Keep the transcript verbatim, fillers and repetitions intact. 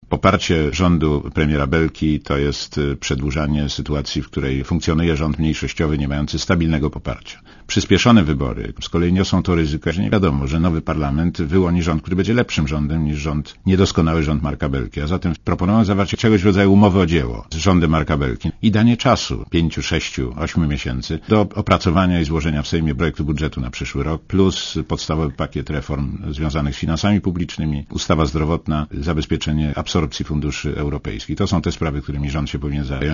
Poparcie rządu premiera Belki to jest przedłużanie sytuacji, w której funkcjonuje rząd mniejszościowy nie mający stabilnego poparcia. Przyspieszone wybory z kolei niosą to ryzyko, że nie wiadomo, że nowy parlament wyłoni rząd, który będzie lepszym rządem niż rząd, niedoskonały rząd Marka Belki. A zatem proponują zawarcie czegoś w rodzaju umowy o dzieło z rządem Marka Belki i danie czasu, pięciu, sześciu, ośmiu miesięcy do opracowania i złożenia w Sejmie projektu budżetu na przyszły rok, plus podstawowy pakiet reform związanych z finansami publicznymi, ustawa zdrowotna, zabezpieczenie absorpcji funduszy europejskich. To są te sprawy, którymi rząd się powinien zająć.